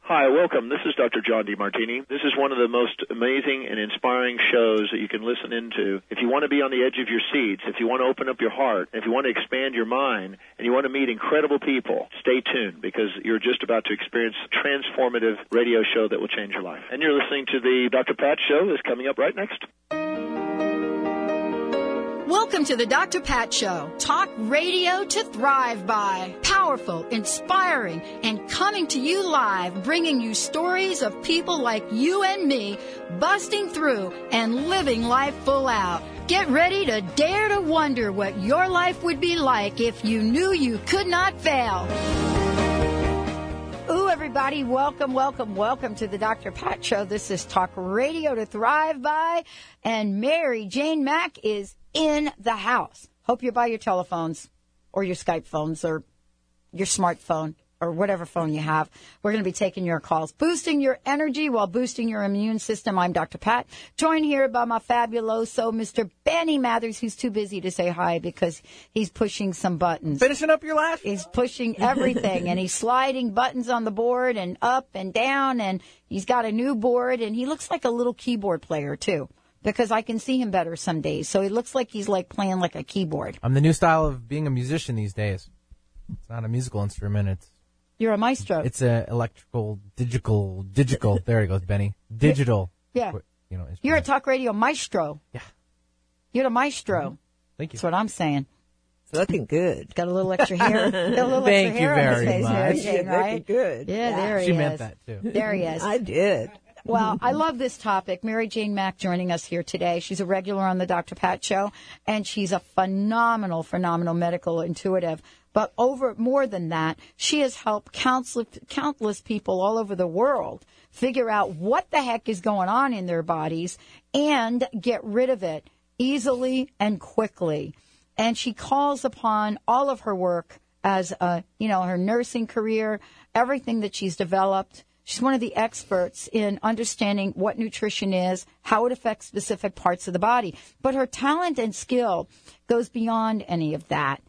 Hi, welcome. This is Dr. John DeMartini. This is one of the most amazing and inspiring shows that you can listen into. If you want to be on the edge of your seats, if you want to open up your heart, if you want to expand your mind, and you want to meet incredible people, stay tuned because you're just about to experience a transformative radio show that will change your life. And you're listening to the Dr. Pat Show that's coming up right next. Welcome to the Dr. Pat Show. Talk radio to thrive by. Powerful, inspiring, and coming to you live, bringing you stories of people like you and me busting through and living life full out. Get ready to dare to wonder what your life would be like if you knew you could not fail. Ooh, everybody, welcome to the Dr. Pat Show. This is Talk Radio to Thrive By, and Mary Jane Mack is in the house. Hope you're by your telephones or your Skype phones or your smartphone or whatever phone you have. We're going to be taking your calls. Boosting your energy while boosting your immune system. I'm Dr. Pat, joined here by my fabuloso Mr. Benny Mathers, who's too busy to say hi because he's pushing some buttons. Finishing up your laugh? He's pushing everything, and he's sliding buttons on the board and up and down, and he's got a new board, and he looks like a little keyboard player, too. Because I can see him better some days. So he looks like he's like playing like a keyboard. I'm the new style of being a musician these days. It's not a musical instrument. You're a maestro. It's a electrical, digital. There he goes, Benny. Digital. Yeah. You're a talk radio maestro. Yeah. You're the maestro. Mm-hmm. Thank you. That's what I'm saying. It's looking good. Got a little extra hair. Thank you very much. Mary Jane, right? Looking good. Yeah, there he is. She meant that, too. There he is. I did. Well, I love this topic. Mary Jane Mack joining us here today. She's a regular on the Dr. Pat Show, and she's a phenomenal medical intuitive. But more than that, she has helped countless people all over the world figure out what the heck is going on in their bodies and get rid of it easily and quickly. And she calls upon all of her work as, her nursing career, everything that she's developed. She's one of the experts in understanding what nutrition is, how it affects specific parts of the body. But her talent and skill goes beyond any of that.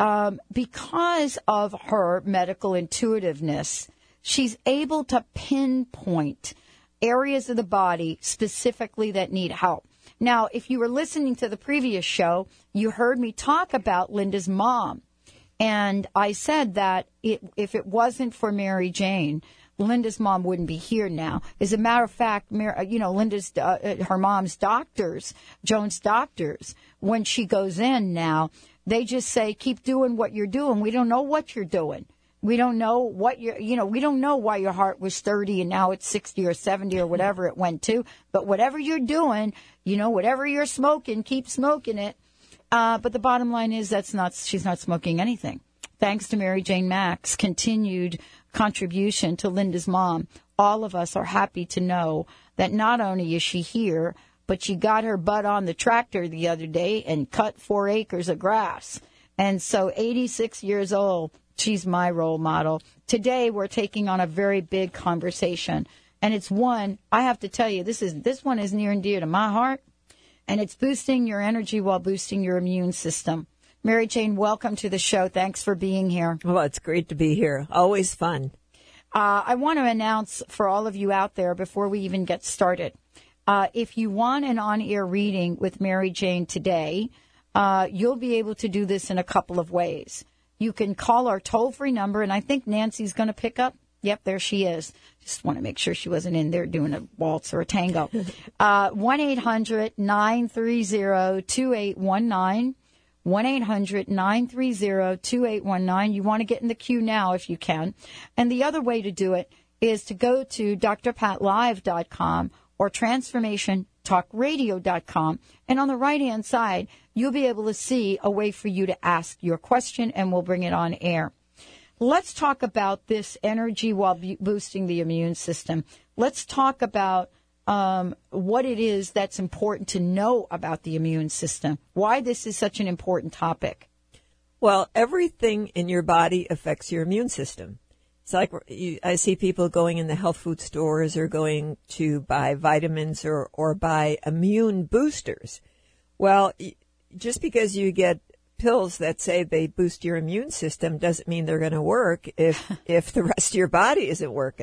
Because of her medical intuitiveness, she's able to pinpoint areas of the body specifically that need help. Now, if you were listening to the previous show, you heard me talk about Linda's mom. And I said that if it wasn't for Mary Jane, Linda's mom wouldn't be here now. As a matter of fact, Linda's her mom's doctors, Joan's doctors, when she goes in now, they just say, keep doing what you're doing. We don't know what you're doing. We don't know what we don't know why your heart was 30 and now it's 60 or 70 or whatever it went to. But whatever you're doing, whatever you're smoking, keep smoking it. But the bottom line is she's not smoking anything. Thanks to Mary Jane Mack's continued contribution to Linda's mom, all of us are happy to know that not only is she here, but she got her butt on the tractor the other day and cut 4 acres of grass. And so 86 years old, she's my role model. Today, we're taking on a very big conversation. And it's one, I have to tell you, this one is near and dear to my heart. And it's boosting your energy while boosting your immune system. Mary Jane, welcome to the show. Thanks for being here. Well, it's great to be here. Always fun. I want to announce for all of you out there before we even get started, if you want an on-air reading with Mary Jane today, you'll be able to do this in a couple of ways. You can call our toll-free number, and I think Nancy's going to pick up. Yep, there she is. Just want to make sure she wasn't in there doing a waltz or a tango. 1-800-930-2819. 1-800-930-2819. You want to get in the queue now if you can. And the other way to do it is to go to drpatlive.com or transformationtalkradio.com. And on the right-hand side, you'll be able to see a way for you to ask your question, and we'll bring it on air. Let's talk about this energy while boosting the immune system. Let's talk about what it is that's important to know about the immune system, why this is such an important topic. Well, everything in your body affects your immune system. It's like I see people going in the health food stores or going to buy vitamins or buy immune boosters. Well, just because you get pills that say they boost your immune system doesn't mean they're going to work if the rest of your body isn't working.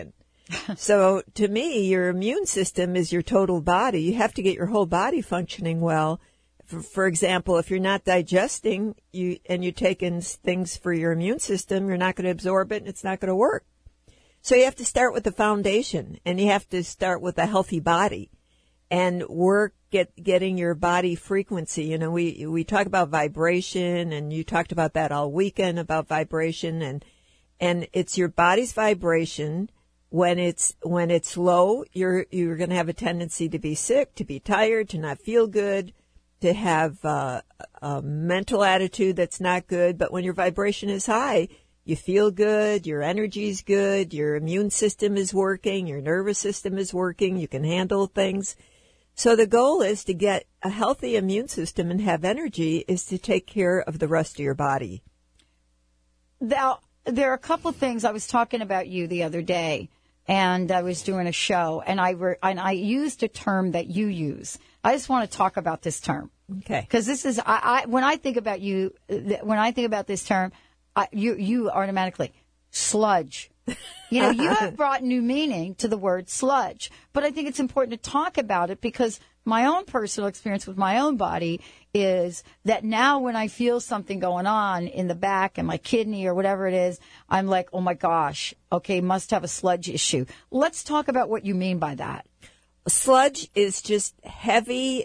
So to me, your immune system is your total body. You have to get your whole body functioning well. For example, if you're not digesting and you take in things for your immune system, you're not going to absorb it and it's not going to work. So you have to start with the foundation, and you have to start with a healthy body and work getting your body frequency. You know, we talk about vibration, and you talked about that all weekend about vibration, and it's your body's vibration. When it's low, you're going to have a tendency to be sick, to be tired, to not feel good, to have a mental attitude that's not good. But when your vibration is high, you feel good, your energy's good, your immune system is working, your nervous system is working, you can handle things. So the goal is to get a healthy immune system and have energy is to take care of the rest of your body. Now, there are a couple of things. I was talking about you the other day, and I was doing a show, and I used a term that you use. I just want to talk about this term. Okay. Because this is, when I think about you, when I think about this term, you automatically, sludge. You know, you have brought new meaning to the word sludge, but I think it's important to talk about it because my own personal experience with my own body is that now when I feel something going on in the back and my kidney or whatever it is, I'm like, oh my gosh, okay, must have a sludge issue. Let's talk about what you mean by that. Sludge is just heavy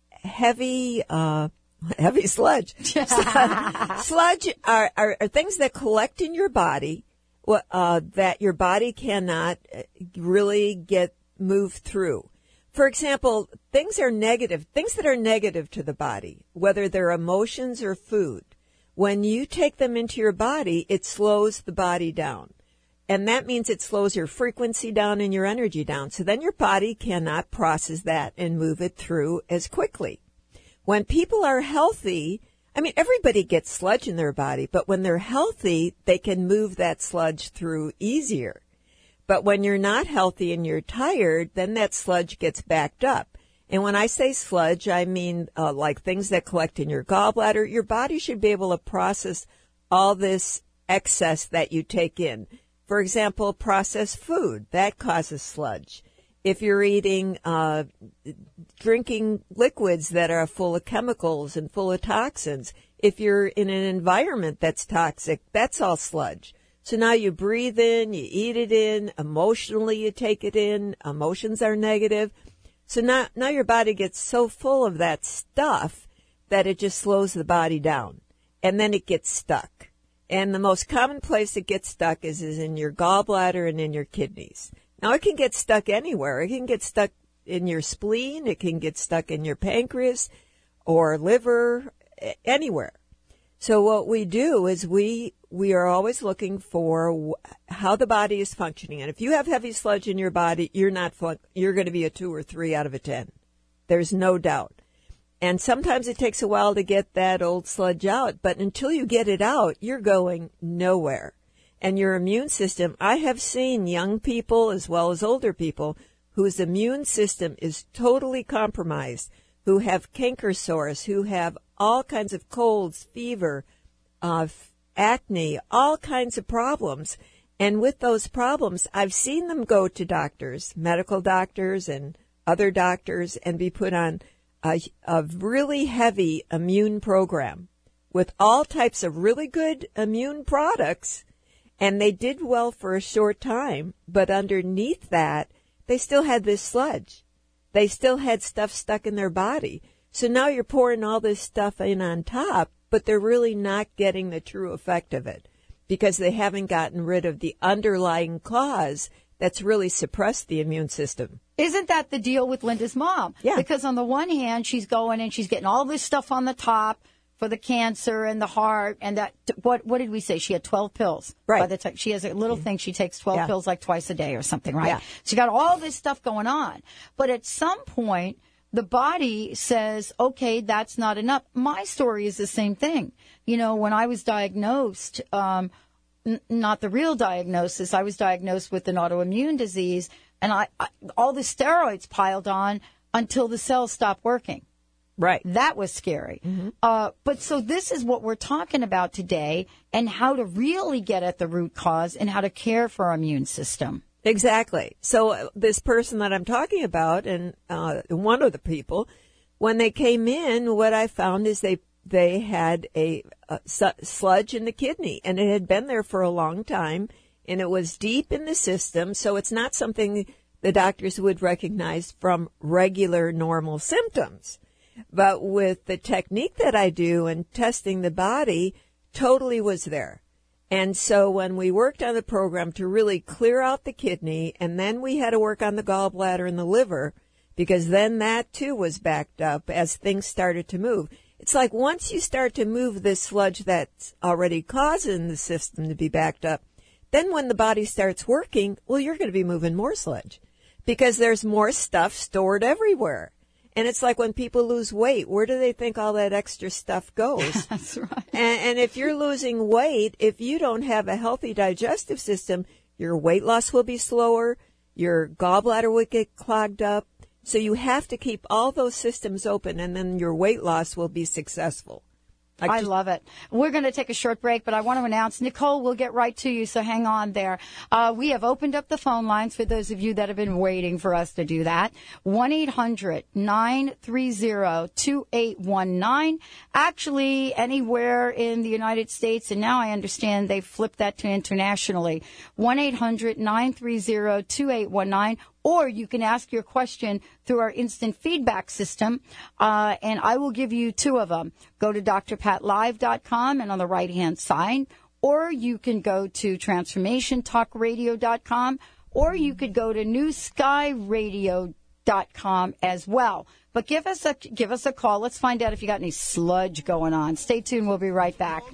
sludge. Sludge are things that collect in your body that your body cannot really get moved through. For example, things that are negative to the body, whether they're emotions or food, when you take them into your body, it slows the body down. And that means it slows your frequency down and your energy down. So then your body cannot process that and move it through as quickly. When people are healthy, I mean, everybody gets sludge in their body, but when they're healthy, they can move that sludge through easier. But when you're not healthy and you're tired, then that sludge gets backed up. And when I say sludge, I mean like things that collect in your gallbladder. Your body should be able to process all this excess that you take in. For example, processed food, that causes sludge. If you're eating, drinking liquids that are full of chemicals and full of toxins, if you're in an environment that's toxic, that's all sludge. So now you breathe in, you eat it in, emotionally you take it in, emotions are negative. So now your body gets so full of that stuff that it just slows the body down. And then it gets stuck. And the most common place it gets stuck is in your gallbladder and in your kidneys. Now, it can get stuck anywhere. It can get stuck in your spleen. It can get stuck in your pancreas or liver, anywhere. So what we do is we are always looking for how the body is functioning. And if you have heavy sludge in your body, you're going to be a 2 or 3 out of a 10. There's no doubt. And sometimes it takes a while to get that old sludge out. But until you get it out, you're going nowhere. And your immune system, I have seen young people as well as older people whose immune system is totally compromised, who have canker sores, who have all kinds of colds, fever, acne, all kinds of problems. And with those problems, I've seen them go to doctors, medical doctors and other doctors, and be put on a really heavy immune program with all types of really good immune products. And they did well for a short time, but underneath that, they still had this sludge. They still had stuff stuck in their body. So now you're pouring all this stuff in on top, but they're really not getting the true effect of it because they haven't gotten rid of the underlying cause that's really suppressed the immune system. Isn't that the deal with Linda's mom? Yeah. Because on the one hand, she's going and she's getting all this stuff on the top for the cancer and the heart and that. What did we say? She had 12 pills. Right. By the time she has a little thing, she takes 12 pills like twice a day or something, right? Yeah. She got all this stuff going on. But at some point, the body says, okay, that's not enough. My story is the same thing. You know, when I was diagnosed, not the real diagnosis, I was diagnosed with an autoimmune disease, and I all the steroids piled on until the cells stopped working. Right. That was scary. Mm-hmm. But so this is what we're talking about today and how to really get at the root cause and how to care for our immune system. Exactly. So this person that I'm talking about, and one of the people, when they came in, what I found is they had a sludge in the kidney, and it had been there for a long time, and it was deep in the system, so it's not something the doctors would recognize from regular normal symptoms. But with the technique that I do and testing the body, totally was there. And so when we worked on the program to really clear out the kidney, and then we had to work on the gallbladder and the liver, because then that too was backed up as things started to move. It's like once you start to move this sludge that's already causing the system to be backed up, then when the body starts working, well, you're going to be moving more sludge because there's more stuff stored everywhere. And it's like when people lose weight, where do they think all that extra stuff goes? That's right. And if you're losing weight, if you don't have a healthy digestive system, your weight loss will be slower, your gallbladder will get clogged up. So you have to keep all those systems open, and then your weight loss will be successful. I love it. We're going to take a short break, but I want to announce, Nicole, we'll get right to you, so hang on there. We have opened up the phone lines for those of you that have been waiting for us to do that. 1-800-930-2819. Actually, anywhere in the United States, and now I understand they've flipped that to internationally. 1-800-930-2819. Or you can ask your question through our instant feedback system, and I will give you two of them. Go to drpatlive.com and on the right-hand side, or you can go to transformationtalkradio.com, or you could go to newskyradio.com as well. But give us a call. Let's find out if you got any sludge going on. Stay tuned. We'll be right back.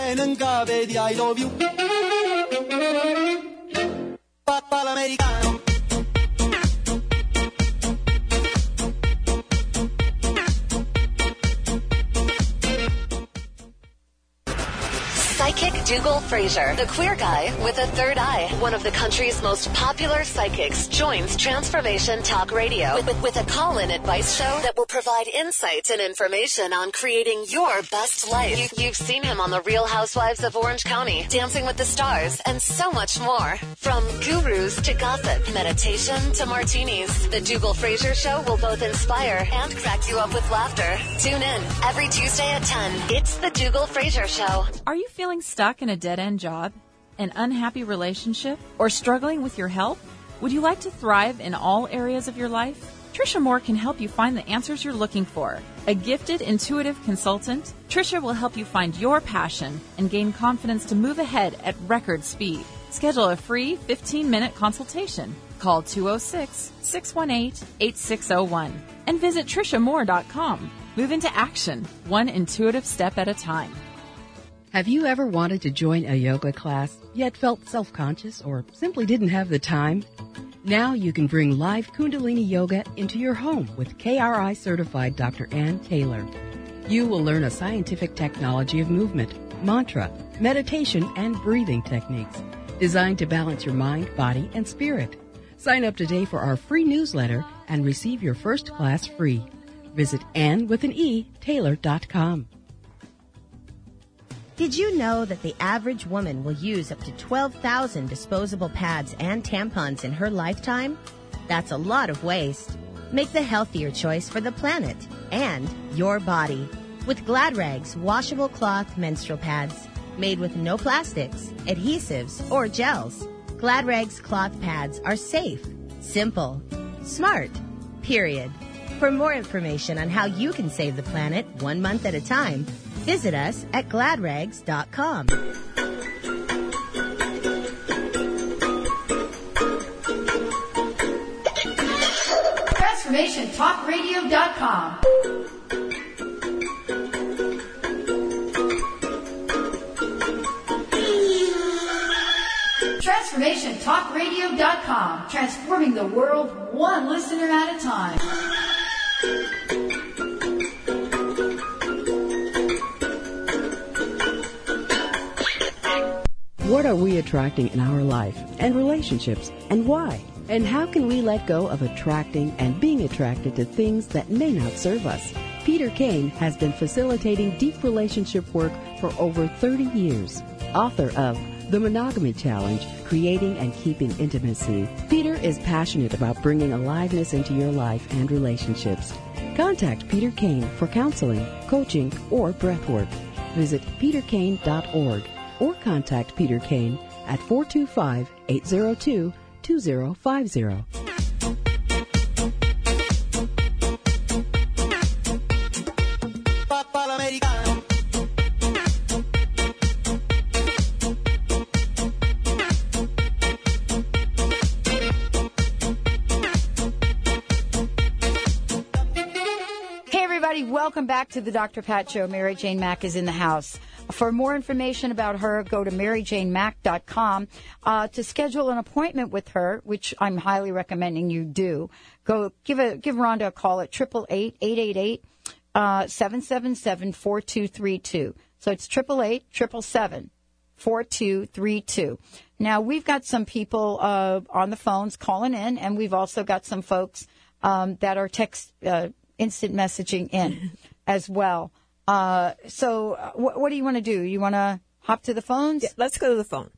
Psychic Dougal Fraser, the queer guy with a third eye, one of the country's most popular psychics, joins Transformation Talk Radio with a call-in advice show that will provide insights and information on creating your best life. You've seen him on The Real Housewives of Orange County, Dancing with the Stars, and so much more. From gurus to gossip, meditation to martinis, the Dougal Fraser Show will both inspire and crack you up with laughter. Tune in every Tuesday at 10. It's the Dougal Fraser Show. Are you feeling stuck in a dead-end job, an unhappy relationship, or struggling with your health? Would you like to thrive in all areas of your life? Tricia Moore can help you find the answers you're looking for. A gifted, intuitive consultant, Tricia will help you find your passion and gain confidence to move ahead at record speed. Schedule a free 15-minute consultation. Call 206-618-8601 and visit TriciaMoore.com. Move into action, one intuitive step at a time. Have you ever wanted to join a yoga class, yet felt self-conscious or simply didn't have the time? Now you can bring live Kundalini Yoga into your home with KRI-certified Dr. Ann Taylor. You will learn a scientific technology of movement, mantra, meditation, and breathing techniques designed to balance your mind, body, and spirit. Sign up today for our free newsletter and receive your first class free. Visit AnnWithAnE.Taylor.com. Did you know that the average woman will use up to 12,000 disposable pads and tampons in her lifetime? That's a lot of waste. Make the healthier choice for the planet and your body with Glad Rags washable cloth menstrual pads made with no plastics, adhesives, or gels. Glad Rags cloth pads are safe, simple, smart, period. For more information on how you can save the planet 1 month at a time, visit us at gladrags.com. TransformationTalkRadio.com. TransformationTalkRadio.com. Transforming the world one listener at a time. What are we attracting in our life and relationships, and why? And how can we let go of attracting and being attracted to things that may not serve us? Peter Kane has been facilitating deep relationship work for over 30 years. Author of The Monogamy Challenge, Creating and Keeping Intimacy. Peter is passionate about bringing aliveness into your life and relationships. Contact Peter Kane for counseling, coaching, or breathwork. Visit peterkane.org or contact Peter Kane at 425-802-2050. Welcome back to the Dr. Pat Show. Mary Jane Mack is in the house. For more information about her, go to maryjanemack.com. To schedule an appointment with her, which I'm highly recommending you do, go give Rhonda a call at 888-888-777-4232. So it's 888-777-4232. Now, we've got some people on the phones calling in, and we've also got some folks that are instant messaging in as well. So what do you want to do? You want to hop to the phones? Yeah, let's go to the phone.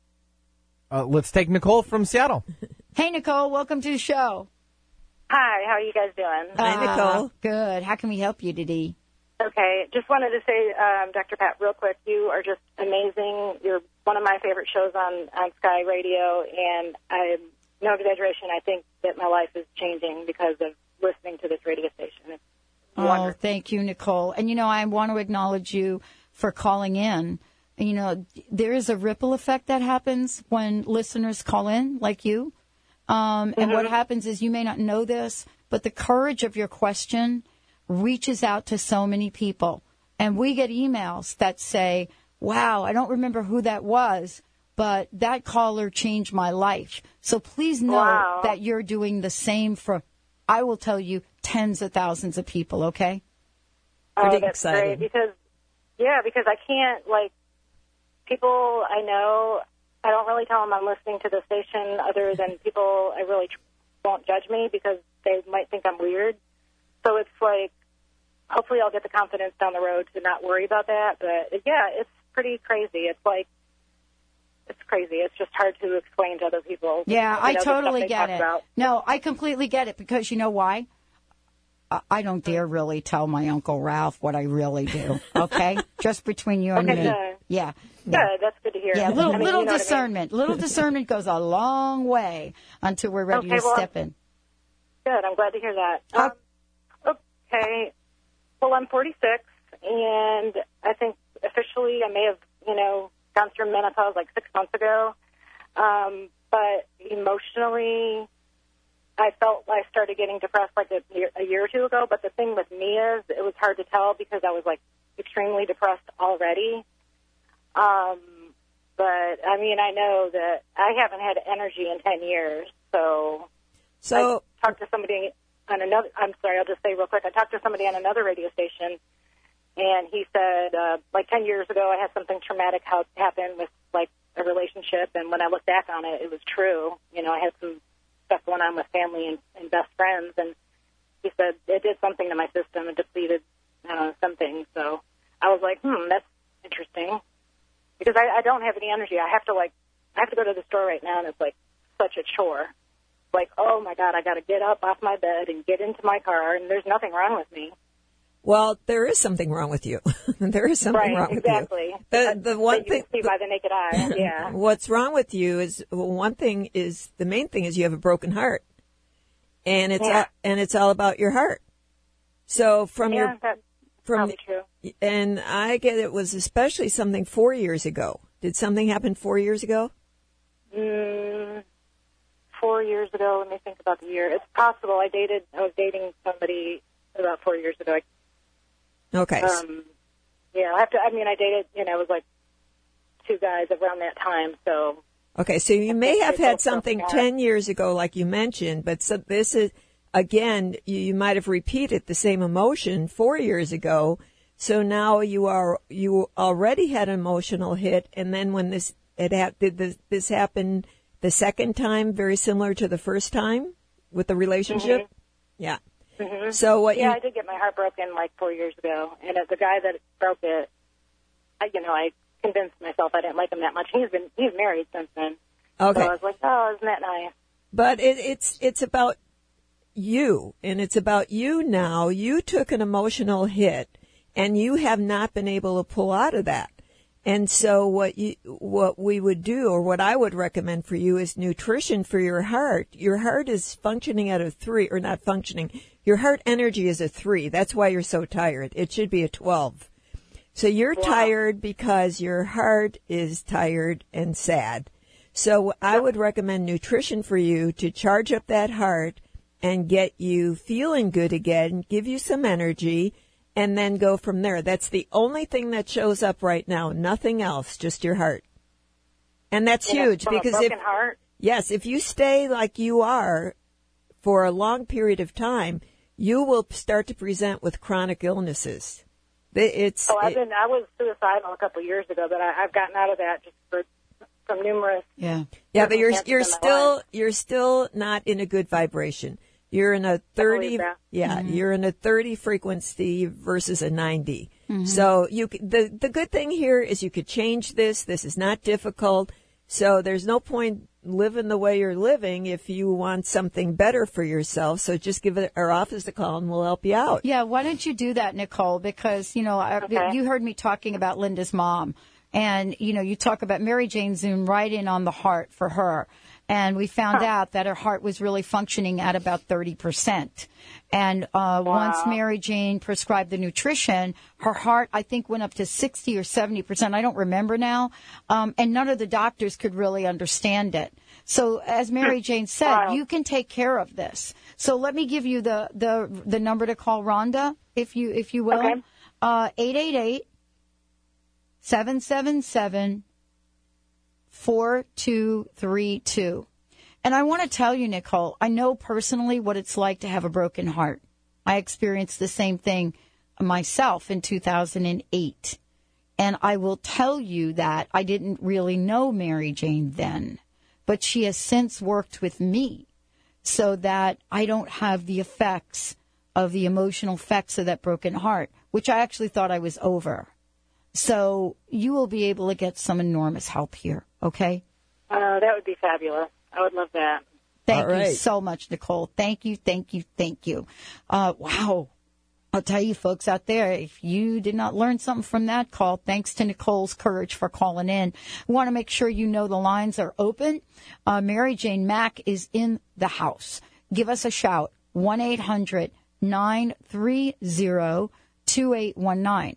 Let's take Nicole from Seattle. Hey, Nicole. Welcome to the show. Hi. How are you guys doing? Hi, Nicole. Good. How can we help you today? Okay. Just wanted to say, Dr. Pat, real quick, you are just amazing. You're one of my favorite shows on Sky Radio, and I'm no exaggeration. I think that my life is changing because of listening to this radio station. It's wonderful. Thank you, Nicole. And, I want to acknowledge you for calling in. And, there is a ripple effect that happens when listeners call in, like you. And what happens is, you may not know this, but the courage of your question reaches out to so many people. And we get emails that say, wow, I don't remember who that was, but that caller changed my life. So please know that you're doing the same for, I will tell you, tens of thousands of people, okay? Pretty that's exciting. Great because I can't, people I know, I don't really tell them I'm listening to the station other than people I really won't judge me because they might think I'm weird. So it's hopefully I'll get the confidence down the road to not worry about that. But, it's pretty crazy. It's crazy. It's just hard to explain to other people. Yeah, I totally get it. No, I completely get it because you know why? I don't dare really tell my Uncle Ralph what I really do, okay? Just between you and me. Good. Yeah. Good. That's good to hear. Yeah, little discernment. Little discernment goes a long way until we're ready to step in. Good. I'm glad to hear that. Okay. Well, I'm 46, and I think officially I may have, gone through menopause 6 months ago. But emotionally, I felt I started getting depressed a year or two ago. But the thing with me is it was hard to tell because I was extremely depressed already. But I know that I haven't had energy in 10 years. So I talked to somebody on another. I'm sorry, I'll just say real quick. I talked to somebody on another radio station, and he said 10 years ago I had something traumatic happen with a relationship, and when I look back on it, it was true. I had some stuff going on with family and best friends, and he said it did something to my system and depleted some things. So I was like, that's interesting, because I don't have any energy. I have to go to the store right now, and it's such a chore. Oh my God, I got to get up off my bed and get into my car, and there's nothing wrong with me. Well, there is something wrong with you. There is something wrong with you. Exactly. The one thing you can see by the naked eye. Yeah. What's wrong with you is the main thing is you have a broken heart, and it's all about your heart. So that's probably true. And I get it was especially something 4 years ago. Did something happen 4 years ago? 4 years ago. Let me think about the year. It's possible. I was dating somebody about 4 years ago. Okay. I dated, it was 2 guys around that time, so. Okay, so you may have had something 10 years ago, like you mentioned, but this is, again, you might have repeated the same emotion 4 years ago, so now you already had an emotional hit, and then when this happen the second time, very similar to the first time with the relationship? Mm-hmm. Yeah. Mm-hmm. So I did get my heart broken 4 years ago, and the guy that broke it, I convinced myself I didn't like him that much. He's married since then. Okay. So I was like, oh, isn't that nice? But it's about you, and it's about you now. You took an emotional hit, and you have not been able to pull out of that. And so what we would do, or what I would recommend for you, is nutrition for your heart. Your heart is functioning at a 3, or not functioning. Your heart energy is a 3. That's why you're so tired. It should be a 12. So you're tired because your heart is tired and sad. So I would recommend nutrition for you to charge up that heart and get you feeling good again, give you some energy, and then go from there. That's the only thing that shows up right now. Nothing else, just your heart. And that's huge because if you stay like you are for a long period of time, you will start to present with chronic illnesses. I was suicidal a couple of years ago, but I've gotten out of that just from numerous. Yeah, but you're still not in a good vibration. You're in a 30. You're in a 30 frequency versus a 90. Mm-hmm. So the good thing here is you could change this. This is not difficult. So there's no point living the way you're living if you want something better for yourself. So just give our office a call and we'll help you out. Yeah, why don't you do that, Nicole? Because, you heard me talking about Linda's mom. And, you talk about Mary Jane zoomed right in on the heart for her. And we found out that her heart was really functioning at about 30%. And once Mary Jane prescribed the nutrition, her heart, I think, went up to 60 or 70%. I don't remember now. And none of the doctors could really understand it. So as Mary Jane said, you can take care of this. So let me give you the number to call Rhonda, if you will. Okay. 888-777-4232. And I want to tell you, Nicole, I know personally what it's like to have a broken heart. I experienced the same thing myself in 2008. And I will tell you that I didn't really know Mary Jane then, but she has since worked with me so that I don't have the effects of the emotional effects of that broken heart, which I actually thought I was over. So you will be able to get some enormous help here, okay? That would be fabulous. I would love that. Thank you so much, Nicole. Thank you. Wow. I'll tell you, folks out there, if you did not learn something from that call, thanks to Nicole's courage for calling in. We want to make sure you know the lines are open. Mary Jane Mack is in the house. Give us a shout, 1-800-930-2819.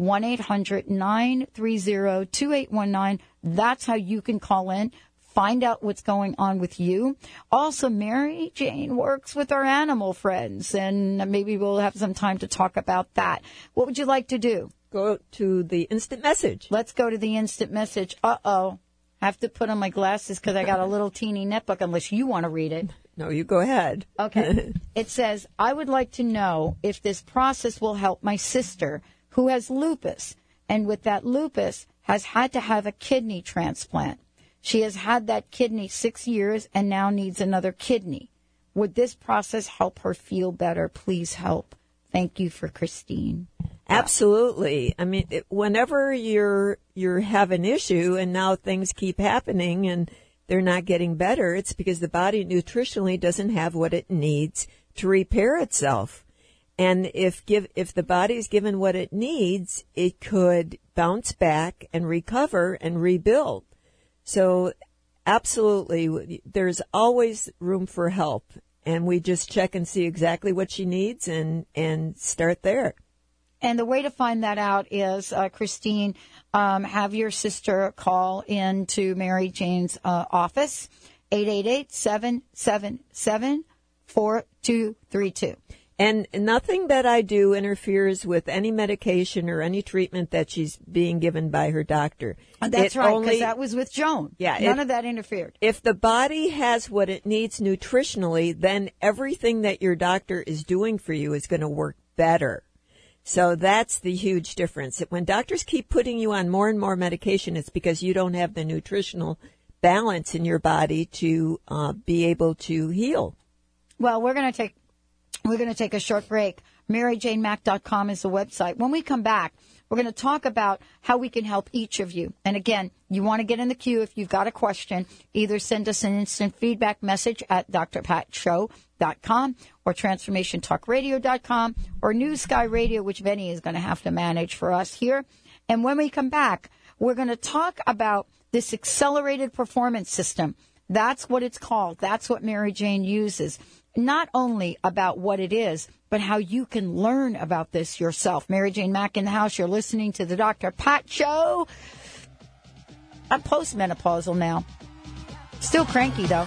1-800-930-2819. That's how you can call in. Find out what's going on with you. Also, Mary Jane works with our animal friends, and maybe we'll have some time to talk about that. What would you like to do? Go to the instant message. Let's go to the instant message. Uh-oh. Have to put on my glasses because I got a little teeny netbook, unless you want to read it. No, you go ahead. Okay. It says, I would like to know if this process will help my sister who has lupus, and with that lupus has had to have a kidney transplant. She has had that kidney 6 years and now needs another kidney. Would this process help her feel better? Please help. Thank you for Christine. Absolutely. I mean, whenever you have an issue and now things keep happening and they're not getting better, it's because the body nutritionally doesn't have what it needs to repair itself. And if the body is given what it needs, it could bounce back and recover and rebuild. So absolutely, there's always room for help. And we just check and see exactly what she needs and start there. And the way to find that out is, Christine, have your sister call into Mary Jane's office, 888-777-4232. And nothing that I do interferes with any medication or any treatment that she's being given by her doctor. That's right, because that was with Joan. Yeah, none of that interfered. If the body has what it needs nutritionally, then everything that your doctor is doing for you is going to work better. So that's the huge difference. When doctors keep putting you on more and more medication, it's because you don't have the nutritional balance in your body to be able to heal. Well, we're going to take a short break. MaryJaneMack.com is the website. When we come back, We're going to talk about how we can help each of you. And again, you want to get in the queue if you've got a question. Either send us an instant feedback message at drpatshow.com or transformationtalkradio.com or News Sky Radio, which Benny is going to have to manage for us here. And when we come back, we're going to talk about this accelerated performance system. That's what it's called. That's what Mary Jane uses. Not only about what it is, but how you can learn about this yourself. Mary Jane Mack in the house. You're listening to the Dr. Pat Show. I'm postmenopausal now. Still cranky, though.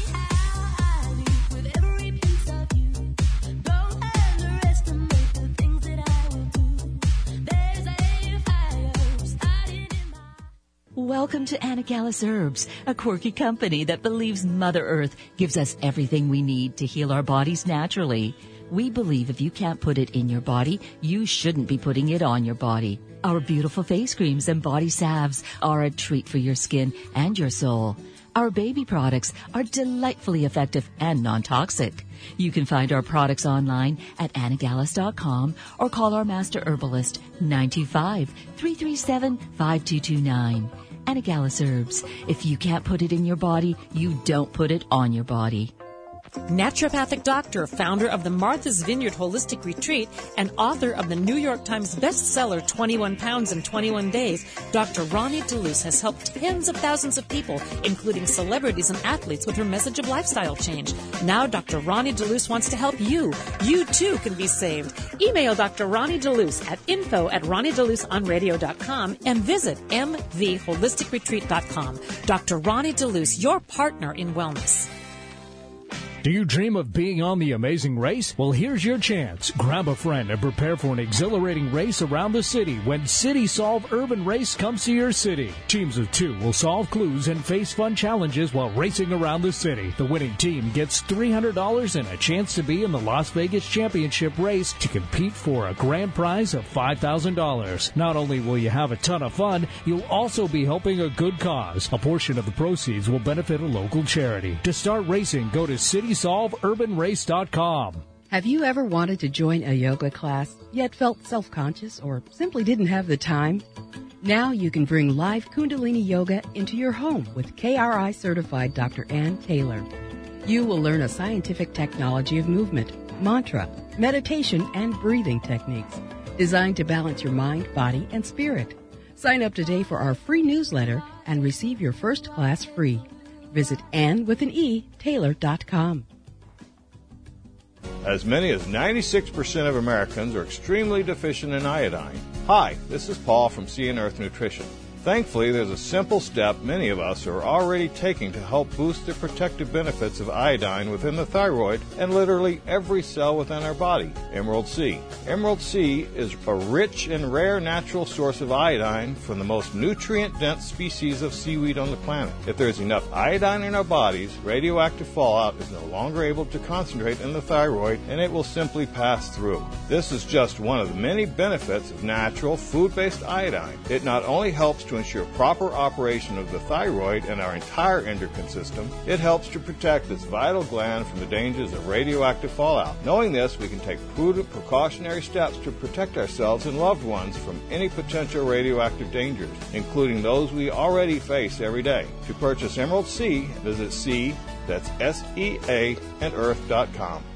Welcome to Anagallis Herbs, a quirky company that believes Mother Earth gives us everything we need to heal our bodies naturally. We believe if you can't put it in your body, you shouldn't be putting it on your body. Our beautiful face creams and body salves are a treat for your skin and your soul. Our baby products are delightfully effective and non-toxic. You can find our products online at anagallis.com or call our master herbalist 925-337-5229. Anagallis Herbs. If you can't put it in your body, you don't put it on your body. Naturopathic doctor, founder of the Martha's Vineyard Holistic Retreat, and author of the New York Times bestseller 21 Pounds in 21 Days, Dr. Ronnie DeLuce has helped tens of thousands of people, including celebrities and athletes, with her message of lifestyle change. Now Dr. Ronnie DeLuce wants to help you. You too can be saved. Email Dr. Ronnie DeLuce at info@ronniedeluceonradio.com and visit mvholisticretreat.com. Dr. Ronnie DeLuce, your partner in wellness. Do you dream of being on The Amazing Race? Well, here's your chance. Grab a friend and prepare for an exhilarating race around the city when City Solve Urban Race comes to your city. Teams of 2 will solve clues and face fun challenges while racing around the city. The winning team gets $300 and a chance to be in the Las Vegas Championship race to compete for a grand prize of $5,000. Not only will you have a ton of fun, you'll also be helping a good cause. A portion of the proceeds will benefit a local charity. To start racing, go to CitySolveUrbanRace.com. Have you ever wanted to join a yoga class, yet felt self-conscious or simply didn't have the time? Now you can bring live Kundalini Yoga into your home with KRI-certified Dr. Ann Taylor. You will learn a scientific technology of movement, mantra, meditation, and breathing techniques designed to balance your mind, body, and spirit. Sign up today for our free newsletter and receive your first class free. Visit Taylor.com. As many as 96% of Americans are extremely deficient in iodine. Hi, this is Paul from Sea and Earth Nutrition. Thankfully, there's a simple step many of us are already taking to help boost the protective benefits of iodine within the thyroid and literally every cell within our body, Emerald Sea. Emerald Sea is a rich and rare natural source of iodine from the most nutrient-dense species of seaweed on the planet. If there's enough iodine in our bodies, radioactive fallout is no longer able to concentrate in the thyroid and it will simply pass through. This is just one of the many benefits of natural food-based iodine. It not only helps to ensure proper operation of the thyroid and our entire endocrine system, it helps to protect this vital gland from the dangers of radioactive fallout. Knowing this, we can take prudent precautionary steps to protect ourselves and loved ones from any potential radioactive dangers, including those we already face every day. To purchase Emerald Sea, visit Sea, that's S-E-A, and earth.com.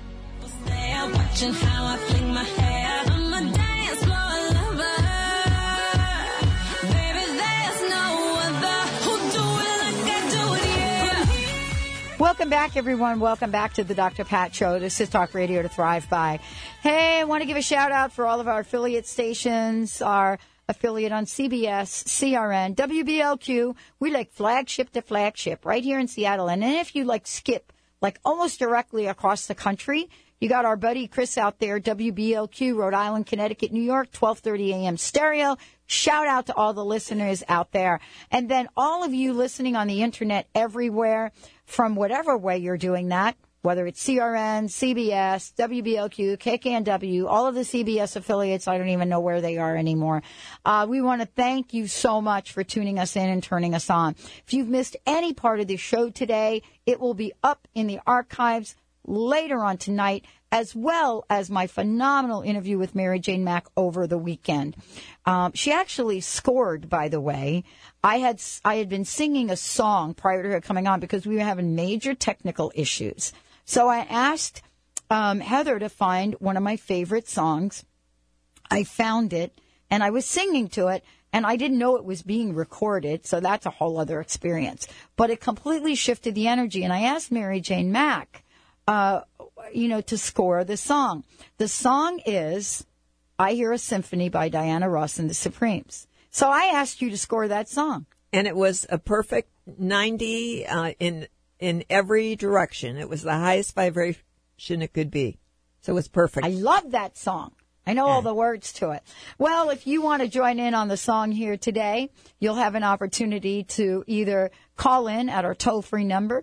Welcome back, everyone. Welcome back to the Dr. Pat Show. This is Talk Radio to Thrive By. Hey, I want to give a shout-out for all of our affiliate stations, our affiliate on CBS, CRN, WBLQ. We like flagship to flagship right here in Seattle. And then if you like skip, like almost directly across the country, you got our buddy Chris out there, WBLQ, Rhode Island, Connecticut, New York, 1230 a.m. stereo. Shout out to all the listeners out there. And then all of you listening on the Internet everywhere, from whatever way you're doing that, whether it's CRN, CBS, WBLQ, KKNW, all of the CBS affiliates, I don't even know where they are anymore. We want to thank you so much for tuning us in and turning us on. If you've missed any part of the show today, it will be up in the archives later on tonight, as well as my phenomenal interview with Mary Jane Mack over the weekend. She actually scored, by the way. I had been singing a song prior to her coming on because we were having major technical issues. So I asked Heather to find one of my favorite songs. I found it, and I was singing to it, and I didn't know it was being recorded, so that's a whole other experience. But it completely shifted the energy, and I asked Mary Jane Mack, to score the song. The song is I Hear a Symphony by Diana Ross and the Supremes. So I asked you to score that song. And it was a perfect 90 in every direction. It was the highest vibration it could be. So it was perfect. I love that song. I know all the words to it. Well, if you want to join in on the song here today, you'll have an opportunity to either call in at our toll-free number,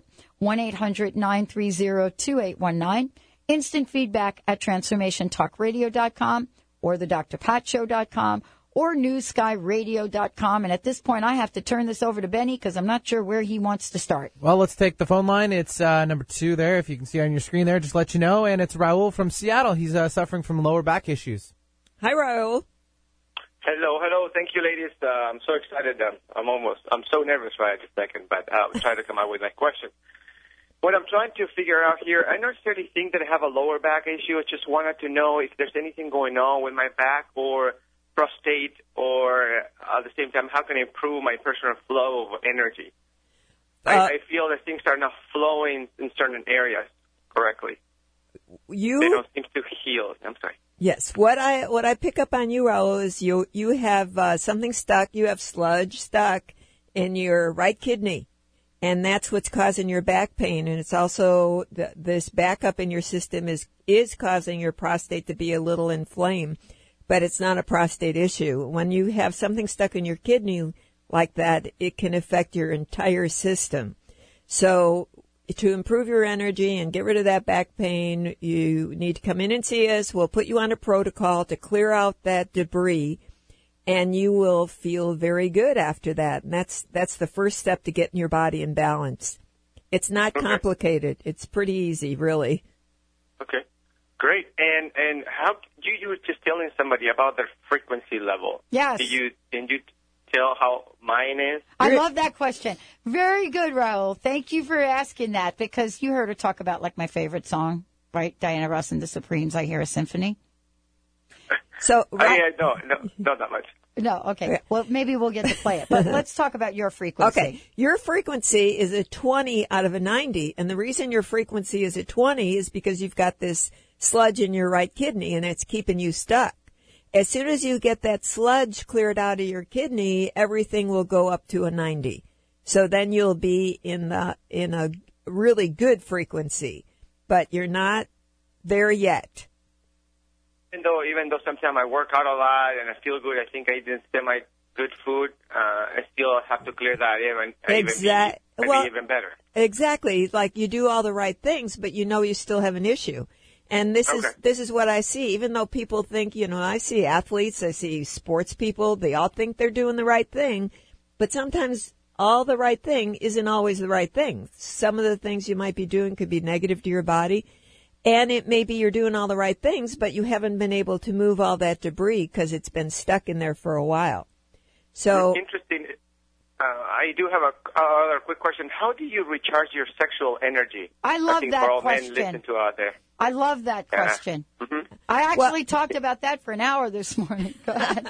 1-800-930-2819, instant feedback at transformationtalkradio.com or thedrpatshow.com or newskyradio.com. And at this point, I have to turn this over to Benny because I'm not sure where he wants to start. Well, let's take the phone line. It's number 2 there. If you can see on your screen there, just let you know. And it's Raul from Seattle. He's suffering from lower back issues. Hi, Raul. Hello. Thank you, ladies. I'm so excited. I'm so nervous right at the second, but I'll try to come out with my question. What I'm trying to figure out here, I don't necessarily think that I have a lower back issue. I just wanted to know if there's anything going on with my back or prostate, or at the same time, how can I improve my personal flow of energy? I feel that things are not flowing in certain areas correctly. They don't seem to heal. I'm sorry. Yes. What I pick up on you, Raul, is you have something stuck. You have sludge stuck in your right kidney, and that's what's causing your back pain. And it's also this backup in your system is causing your prostate to be a little inflamed. But it's not a prostate issue. When you have something stuck in your kidney like that, it can affect your entire system. So to improve your energy and get rid of that back pain, you need to come in and see us. We'll put you on a protocol to clear out that debris, and you will feel very good after that. And that's the first step to getting your body in balance. It's not complicated. It's pretty easy, really. Okay. Great. And how you were just telling somebody about their frequency level. Yes. Can you tell how mine is? I love that question. Very good, Raul. Thank you for asking that, because you heard her talk about like my favorite song, right? Diana Ross and the Supremes, I Hear a Symphony. So no, not that much. No, okay. Well, maybe we'll get to play it. But let's talk about your frequency. Okay. Your frequency is a 20 out of a 90. And the reason your frequency is a 20 is because you've got this sludge in your right kidney, and it's keeping you stuck. As soon as you get that sludge cleared out of your kidney, everything will go up to a 90. So then you'll be in a really good frequency. But you're not there yet. Even though sometimes I work out a lot and I feel good, I think I didn't semi good food, I still have to clear that even even better. Exactly. Like you do all the right things, but you still have an issue. And this is what I see. Even though people think, I see athletes, I see sports people, they all think they're doing the right thing, but sometimes all the right thing isn't always the right thing. Some of the things you might be doing could be negative to your body. And it may be you're doing all the right things, but you haven't been able to move all that debris because it's been stuck in there for a while. So interesting. I do have another quick question. How do you recharge your sexual energy? I love that for all question. Men listen to out there. I love that question. Mm-hmm. I actually talked about that for an hour this morning. Go ahead.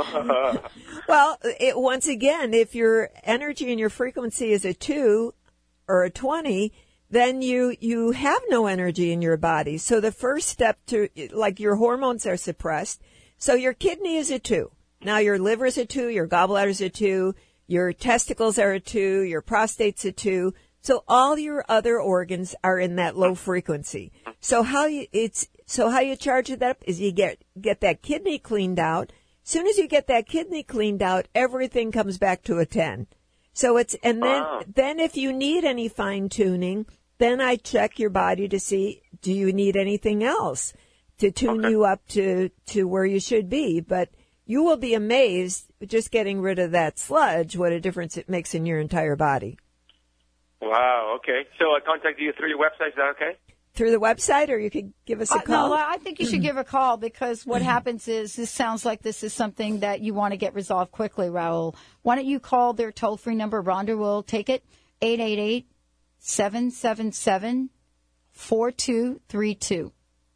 Well, once again, if your energy and your frequency is a 2 or a 20, then you have no energy in your body. So the first step like your hormones are suppressed. So your kidney is a 2. Now your liver is a 2, your gallbladder is a 2, your testicles are a 2, your prostate's a 2. So all your other organs are in that low frequency. So how you charge it up is you get that kidney cleaned out. As soon as you get that kidney cleaned out, everything comes back to a 10. So then if you need any fine tuning, then I check your body to see, do you need anything else to tune you up to where you should be? But you will be amazed just getting rid of that sludge, what a difference it makes in your entire body. Wow, okay. So I contact you through your website, is that okay? through the website, or you could give us a call? No, I think you should give a call, because what happens is this sounds like this is something that you want to get resolved quickly, Raul. Why don't you call their toll-free number? Rhonda will take it, 888-777-4232.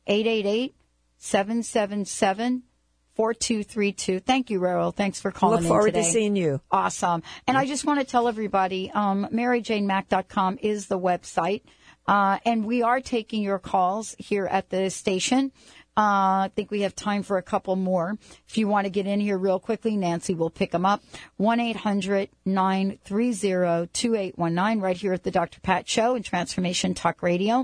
888-777-4232. Thank you, Raul. Thanks for calling in today. Look forward to seeing you. Awesome. And I just want to tell everybody, MaryJaneMack.com is the website. And we are taking your calls here at the station. I think we have time for a couple more. If you want to get in here real quickly, Nancy will pick them up. 1-800-930-2819 right here at the Dr. Pat Show and Transformation Talk Radio.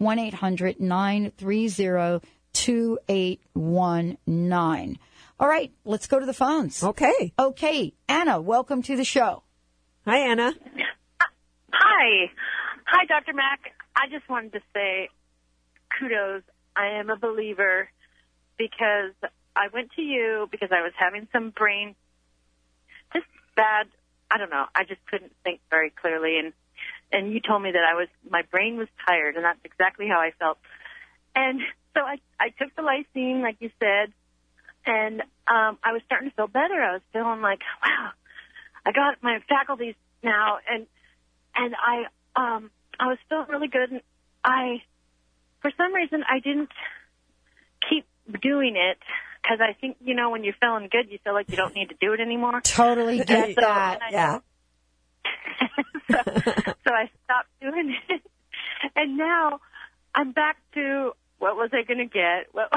1-800-930-2819. All right, let's go to the phones. Okay. Anna, welcome to the show. Hi, Anna. Hi. Hi, Dr. Mack. I just wanted to say kudos. I am a believer, because I went to you because I was having some brain, just bad, I don't know, I just couldn't think very clearly, and you told me that my brain was tired, and that's exactly how I felt. And so I took the lysine, like you said, and I was starting to feel better. I was feeling like, wow, I got my faculties now, and I was feeling really good, and for some reason, I didn't keep doing it, because I think, when you're feeling good, you feel like you don't need to do it anymore. Totally get that. Yeah. So I stopped doing it. And now I'm back to, what was I going to get? What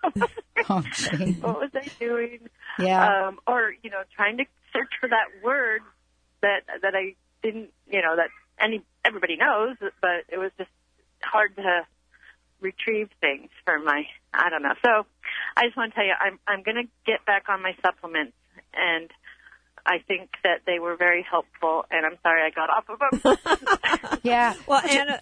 was I doing? Yeah. Or, trying to search for that word that I didn't, that everybody knows, but it was just hard to retrieve things for I don't know. So I just want to tell you, I'm going to get back on my supplements, and I think that they were very helpful, and I'm sorry I got off of them. Yeah. Well, Anna,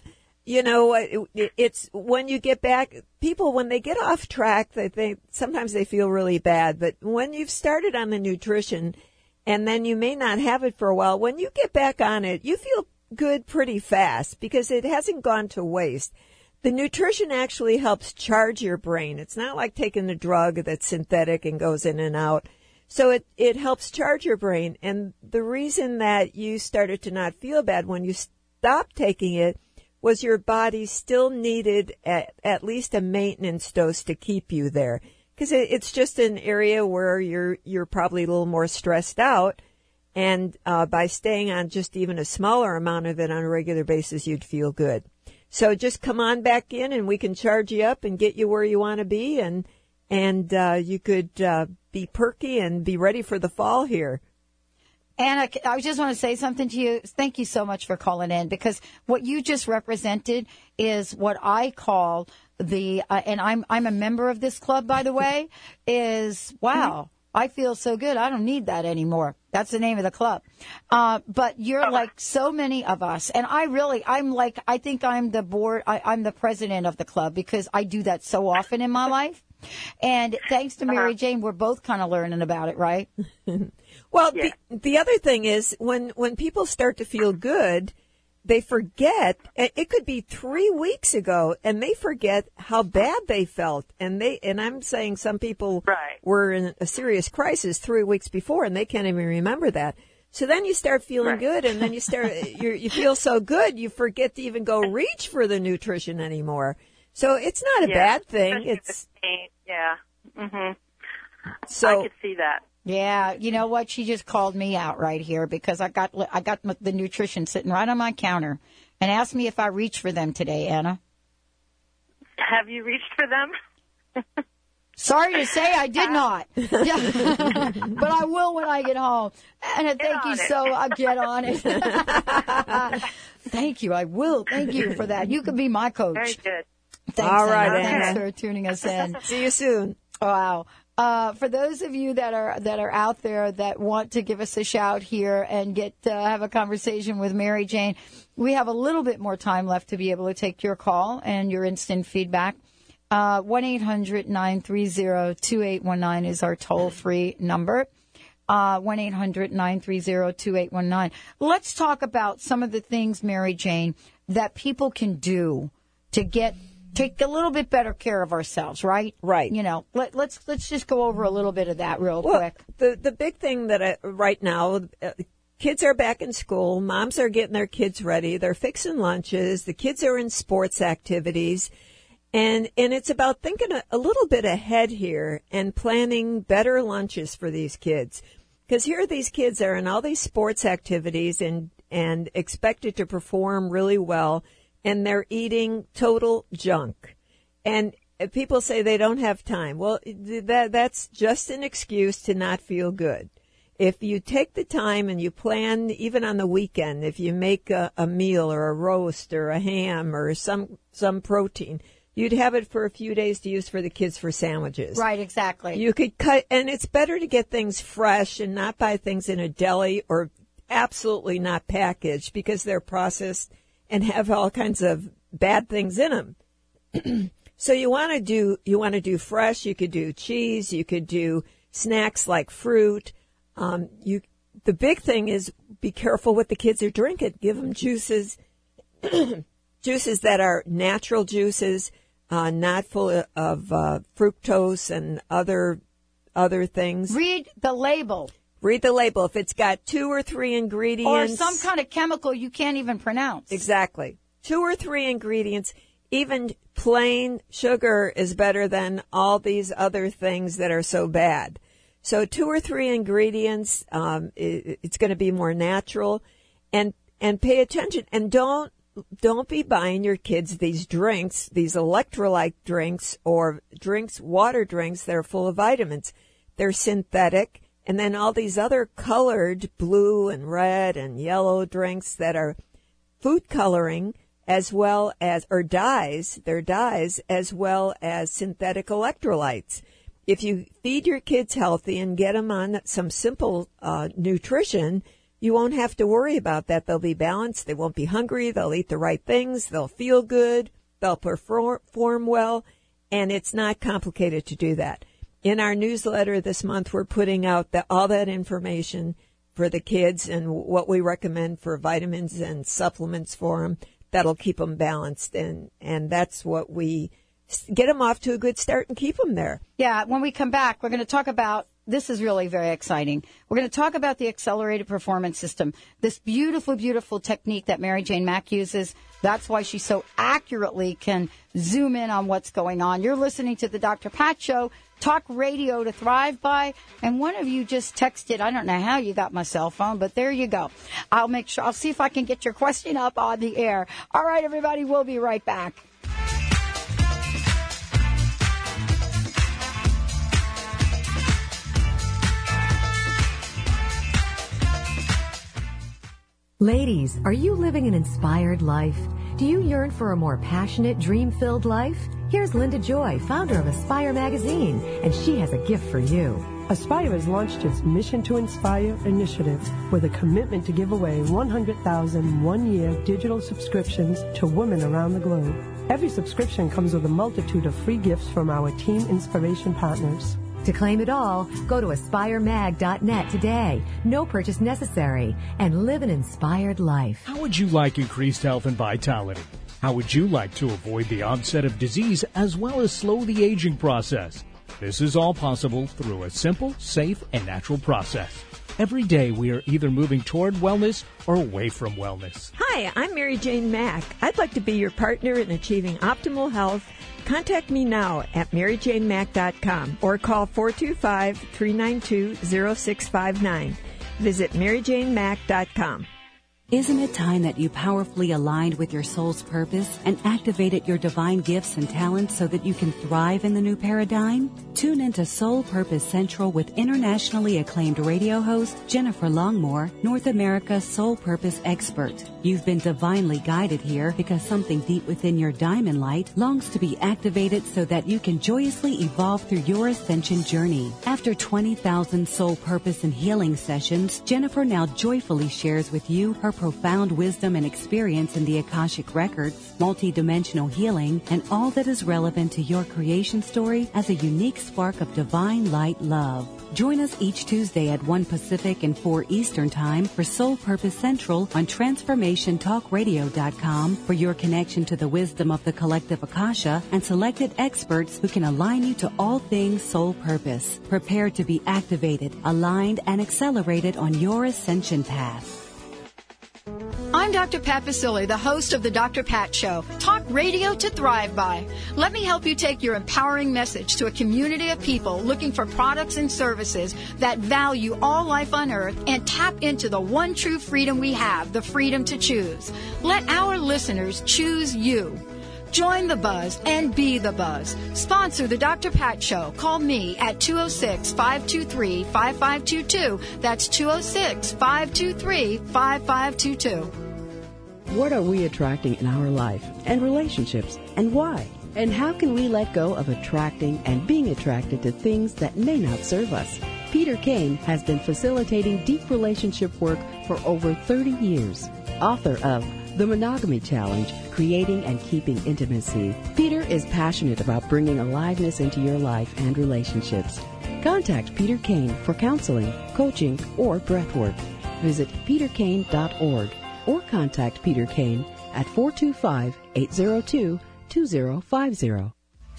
it's when you get back, people, when they get off track, sometimes they feel really bad, but when you've started on the nutrition, and then you may not have it for a while, when you get back on it, you feel good pretty fast, because it hasn't gone to waste. The nutrition actually helps charge your brain. It's not like taking a drug that's synthetic and goes in and out. So it helps charge your brain. And the reason that you started to not feel bad when you stopped taking it was your body still needed at least a maintenance dose to keep you there. Because it's just an area where you're probably a little more stressed out. And by staying on just even a smaller amount of it on a regular basis, you'd feel good. So just come on back in, and we can charge you up and get you where you want to be, and you could be perky and be ready for the fall here. Anna, I just want to say something to you. Thank you so much for calling in, because what you just represented is what I call and I'm a member of this club, by the way, is, wow, I feel so good. I don't need that anymore. That's the name of the club. But you're like so many of us. And I think I'm the board. I'm the president of the club, because I do that so often in my life. And thanks to Mary Jane, we're both kind of learning about it, right? Well, yeah. The other thing is when people start to feel good, they forget. It could be 3 weeks ago, and they forget how bad they felt. And I'm saying some people were in a serious crisis 3 weeks before, and they can't even remember that. So then you start feeling good, and then you feel so good, you forget to even go reach for the nutrition anymore. So it's not a bad thing. It's So I could see that. Yeah, you know what? She just called me out right here, because I got the nutrition sitting right on my counter, and asked me if I reached for them today, Anna. Have you reached for them? Sorry to say, I did not. But I will when I get home. Anna, thank you so. I'll get on it. Thank you. I will. Thank you for that. You can be my coach. Very good. Thanks, all right, Anna. Anna. Thanks for tuning us in. See you soon. Wow. For those of you that are out there that want to give us a shout here and get have a conversation with Mary Jane, we have a little bit more time left to be able to take your call and your instant feedback. 1-800-930-2819 is our toll-free number. 1-800-930-2819. Let's talk about some of the things, Mary Jane, that people can do to get take a little bit better care of ourselves, right? Right. You know, let's just go over a little bit of that real quick. The big thing that right now, kids are back in school. Moms are getting their kids ready. They're fixing lunches. The kids are in sports activities. And it's about thinking a little bit ahead here and planning better lunches for these kids. Because here these kids are in all these sports activities and expected to perform really well, and they're eating total junk. And people say they don't have time. Well, that's just an excuse to not feel good. If you take the time and you plan, even on the weekend, if you make a meal or a roast or a ham or some protein, you'd have it for a few days to use for the kids for sandwiches. Right, exactly. You could cut, and it's better to get things fresh and not buy things in a deli or absolutely not packaged because they're processed and have all kinds of bad things in them. So you want to do fresh. You could do cheese. You could do snacks like fruit. The big thing is be careful what the kids are drinking. Give them juices, juices that are natural juices, not full of fructose and other things. Read the label. Read the label. If it's got 2 or 3 ingredients. Or some kind of chemical you can't even pronounce. Exactly. 2 or 3 ingredients. Even plain sugar is better than all these other things that are so bad. So 2 or 3 ingredients, it's going to be more natural. And pay attention. And don't be buying your kids these drinks, these electrolyte drinks or water drinks that are full of vitamins. They're synthetic. And then all these other colored blue and red and yellow drinks that are food coloring as well as, or dyes, they're dyes as well as synthetic electrolytes. If you feed your kids healthy and get them on some simple nutrition, you won't have to worry about that. They'll be balanced. They won't be hungry. They'll eat the right things. They'll feel good. They'll perform well. And it's not complicated to do that. In our newsletter this month, we're putting out all that information for the kids and what we recommend for vitamins and supplements for them that'll keep them balanced. And that's what we get them off to a good start and keep them there. Yeah, when we come back, we're going to talk about, this is really very exciting. We're going to talk about the Accelerated Performance System, this beautiful, beautiful technique that Mary Jane Mack uses. That's why she so accurately can zoom in on what's going on. You're listening to the Dr. Pat Show, talk radio to thrive by. And one of you just texted, I don't know how you got my cell phone, but there you go. I'll see if I can get your question up on the air. All right, everybody, we'll be right back. Ladies, are you living an inspired life? Do you yearn for a more passionate, dream-filled life? Here's Linda Joy, founder of Aspire Magazine, and she has a gift for you. Aspire has launched its Mission to Inspire initiative with a commitment to give away 100,000 one-year digital subscriptions to women around the globe. Every subscription comes with a multitude of free gifts from our team inspiration partners. To claim it all, go to aspiremag.net today. No purchase necessary. And live an inspired life. How would you like increased health and vitality? How would you like to avoid the onset of disease as well as slow the aging process? This is all possible through a simple, safe, and natural process. Every day we are either moving toward wellness or away from wellness. Hi, I'm Mary Jane Mack. I'd like to be your partner in achieving optimal health. Contact me now at MaryJaneMack.com or call 425-392-0659. Visit MaryJaneMack.com. Isn't it time that you powerfully aligned with your soul's purpose and activated your divine gifts and talents so that you can thrive in the new paradigm? Tune into Soul Purpose Central with internationally acclaimed radio host Jennifer Longmore, North America's Soul Purpose expert. You've been divinely guided here because something deep within your diamond light longs to be activated so that you can joyously evolve through your ascension journey. After 20,000 soul purpose and healing sessions, Jennifer now joyfully shares with you her profound wisdom and experience in the Akashic Records, multidimensional healing, and all that is relevant to your creation story as a unique spark of divine light love. Join us each Tuesday at 1 Pacific and 4 Eastern Time for Soul Purpose Central on TransformationTalkRadio.com for your connection to the wisdom of the collective Akasha and selected experts who can align you to all things soul purpose. Prepare to be activated, aligned, and accelerated on your ascension path. I'm Dr. Pat Basile, the host of the Dr. Pat Show, talk radio to thrive by. Let me help you take your empowering message to a community of people looking for products and services that value all life on earth and tap into the one true freedom we have, the freedom to choose. Let our listeners choose you. Join the buzz and be the buzz. Sponsor the Dr. Pat Show. Call me at 206-523-5522. That's 206-523-5522. What are we attracting in our life and relationships, and why? And how can we let go of attracting and being attracted to things that may not serve us? Peter Kane has been facilitating deep relationship work for over 30 years. Author of The Monogamy Challenge, Creating and Keeping Intimacy. Peter is passionate about bringing aliveness into your life and relationships. Contact Peter Kane for counseling, coaching, or breathwork. Visit peterkane.org or contact Peter Kane at 425-802-2050.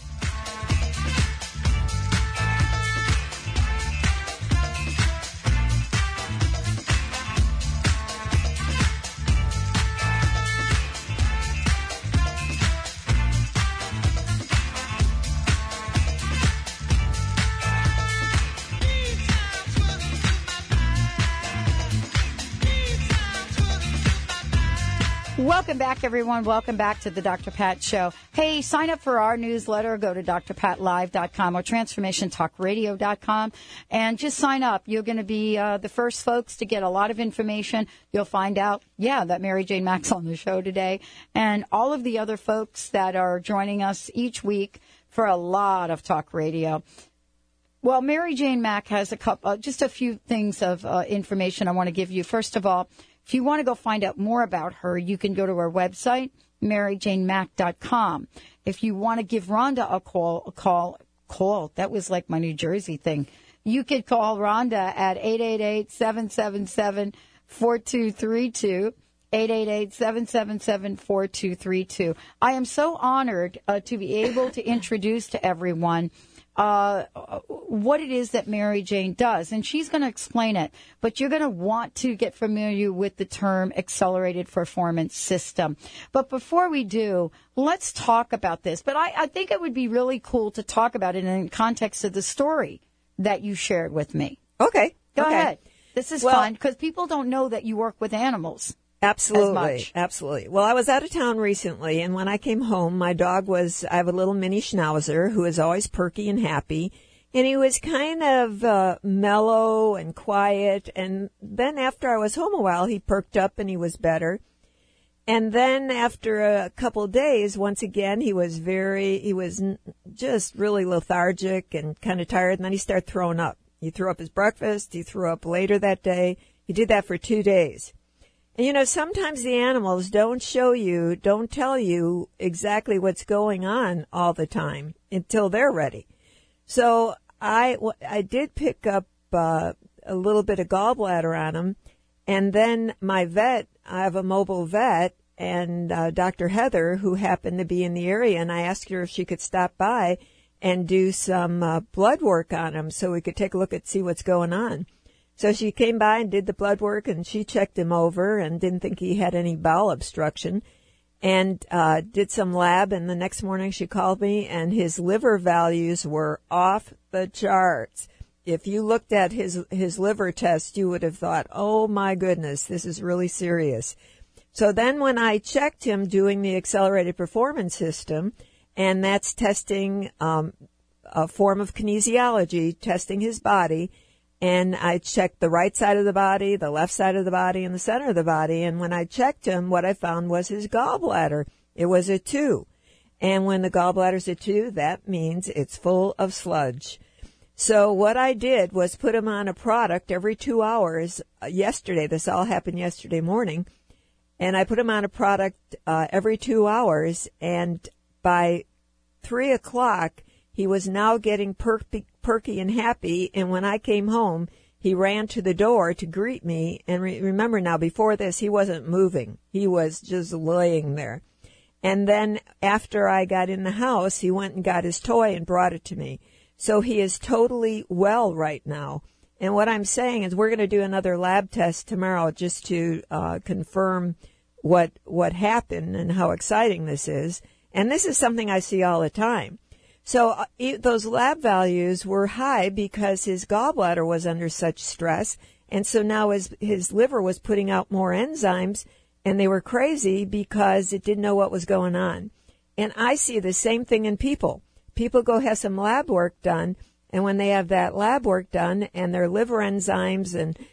Welcome back, everyone. Welcome back to the Dr. Pat Show. Hey, sign up for our newsletter. Go to drpatlive.com or transformationtalkradio.com and just sign up. You're going to be the first folks to get a lot of information. You'll find out, that Mary Jane Mack's on the show today and all of the other folks that are joining us each week for a lot of talk radio. Well, Mary Jane Mack has just a few things of information I want to give you. First of all, if you want to go find out more about her, you can go to her website, MaryJaneMack.com. If you want to give Rhonda a call, that was like my New Jersey thing. You could call Rhonda at 888-777-4232, 888-777-4232. I am so honored to be able to introduce to everyone what it is that Mary Jane does. And she's going to explain it. But you're going to want to get familiar with the term accelerated performance system. But before we do, let's talk about this. But I think it would be really cool to talk about it in the context of the story that you shared with me. Okay. Go ahead. This is fun because people don't know that you work with animals. Absolutely. Absolutely. Well, I was out of town recently, and when I came home, I have a little mini schnauzer who is always perky and happy, and he was kind of mellow and quiet, and then after I was home a while, he perked up and he was better. And then after a couple of days, once again, he was just really lethargic and kind of tired, and then he started throwing up. He threw up his breakfast, he threw up later that day. He did that for 2 days. And, sometimes the animals don't tell you exactly what's going on all the time until they're ready. So I did pick up a little bit of gallbladder on him. And then my vet, I have a mobile vet, and Dr. Heather, who happened to be in the area, and I asked her if she could stop by and do some blood work on him so we could take a look and see what's going on. So she came by and did the blood work, and she checked him over and didn't think he had any bowel obstruction and did some lab. And the next morning she called me, and his liver values were off the charts. If you looked at his liver test, you would have thought, oh, my goodness, this is really serious. So then when I checked him doing the accelerated performance system, and that's testing a form of kinesiology, testing his body, and I checked the right side of the body, the left side of the body, and the center of the body. And when I checked him, what I found was his gallbladder. It was a 2. And when the gallbladder's a 2, that means it's full of sludge. So what I did was put him on a product every 2 hours yesterday. This all happened yesterday morning. And I put him on a product every 2 hours, and by 3 o'clock, he was now getting perky and happy, and when I came home, he ran to the door to greet me. And remember now, before this, he wasn't moving. He was just laying there. And then after I got in the house, he went and got his toy and brought it to me. So he is totally well right now. And what I'm saying is we're going to do another lab test tomorrow just to confirm what happened and how exciting this is. And this is something I see all the time. So those lab values were high because his gallbladder was under such stress. And so now his liver was putting out more enzymes, and they were crazy because it didn't know what was going on. And I see the same thing in people. People go have some lab work done, and when they have that lab work done and their liver enzymes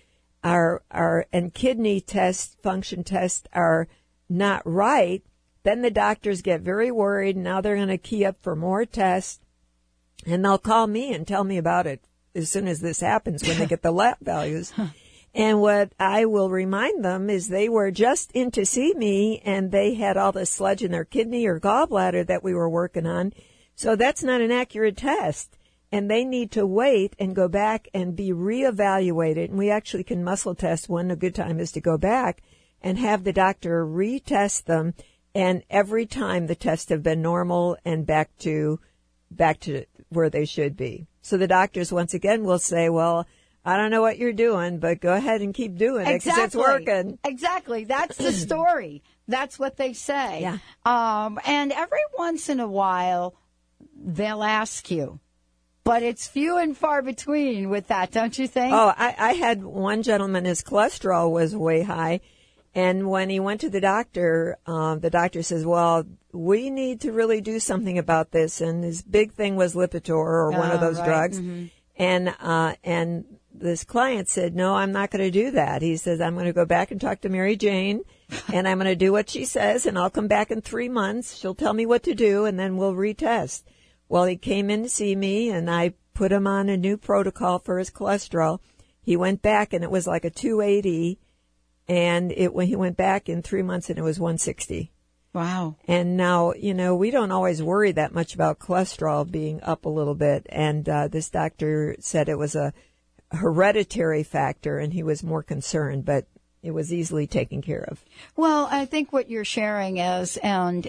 and kidney function tests are not right, then the doctors get very worried. Now they're going to key up for more tests, and they'll call me and tell me about it as soon as this happens when they get the lab values. And what I will remind them is they were just in to see me, and they had all this sludge in their kidney or gallbladder that we were working on. So that's not an accurate test, and they need to wait and go back and be reevaluated. And we actually can muscle test when a good time is to go back and have the doctor retest them. And every time the tests have been normal and back to where they should be. So the doctors once again will say, well, I don't know what you're doing, but go ahead and keep doing it because it's working. Exactly. That's the story. That's what they say. Yeah. And every once in a while, they'll ask you. But it's few and far between with that, don't you think? Oh, I had one gentleman, his cholesterol was way high. And when he went to the doctor says, well, we need to really do something about this. And his big thing was Lipitor or one of those drugs. Mm-hmm. And this client said, no, I'm not going to do that. He says, I'm going to go back and talk to Mary Jane, and I'm going to do what she says, and I'll come back in 3 months. She'll tell me what to do, and then we'll retest. Well, he came in to see me, and I put him on a new protocol for his cholesterol. He went back, and it was like a 280. And when he went back in 3 months, and it was 160. Wow. And now, we don't always worry that much about cholesterol being up a little bit. And this doctor said it was a hereditary factor, and he was more concerned, but it was easily taken care of. Well, I think what you're sharing is, and,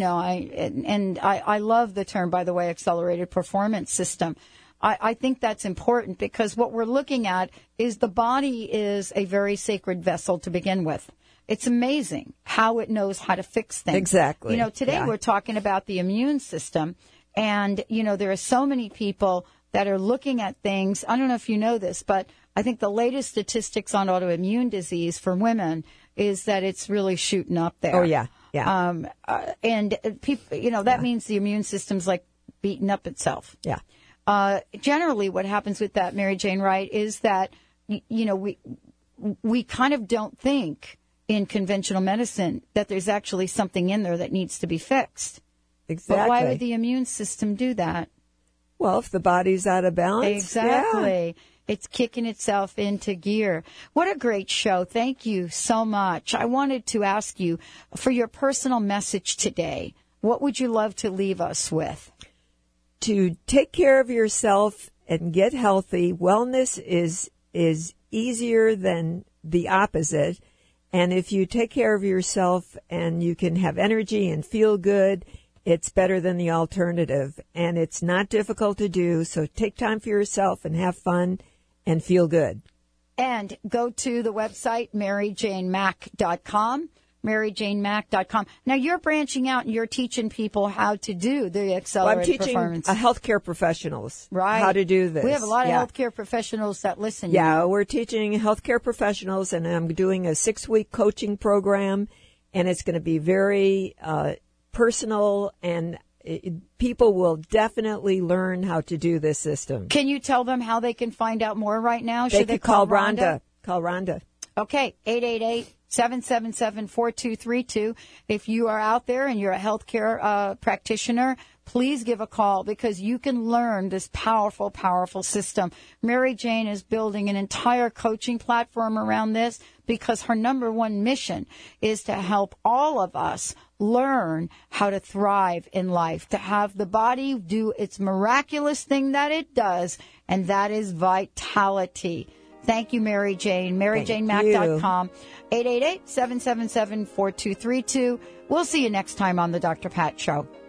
I love the term, by the way, accelerated performance system. I think that's important because what we're looking at is the body is a very sacred vessel to begin with. It's amazing how it knows how to fix things. Exactly. Today we're talking about the immune system, and, there are so many people that are looking at things. I don't know if you know this, but I think the latest statistics on autoimmune disease for women is that it's really shooting up there. Oh, yeah. Yeah. And people, that means the immune system's like beating up itself. Yeah. Generally what happens with that, Mary Jane Wright, is that, we kind of don't think in conventional medicine that there's actually something in there that needs to be fixed. Exactly. But why would the immune system do that? Well, if the body's out of balance. Exactly. Yeah. It's kicking itself into gear. What a great show. Thank you so much. I wanted to ask you for your personal message today. What would you love to leave us with? To take care of yourself and get healthy. Wellness is easier than the opposite. And if you take care of yourself and you can have energy and feel good, it's better than the alternative. And it's not difficult to do. So take time for yourself and have fun and feel good. And go to the website, MaryJaneMack.com. MaryJaneMack.com. Now, you're branching out and you're teaching people how to do the accelerated performance. I'm teaching healthcare professionals how to do this. We have a lot of healthcare professionals that listen. Yeah, we're teaching healthcare professionals, and I'm doing a 6-week coaching program, and it's going to be very personal, and people will definitely learn how to do this system. Can you tell them how they can find out more right now? Should they call Rhonda? Call Rhonda. Okay, 888-777-4232. If you are out there and you're a healthcare practitioner, please give a call because you can learn this powerful, powerful system. Mary Jane is building an entire coaching platform around this because her number one mission is to help all of us learn how to thrive in life, to have the body do its miraculous thing that it does, and that is vitality. Thank you, Mary Jane. MaryJaneMack.com. 888-777-4232. We'll see you next time on The Dr. Pat Show.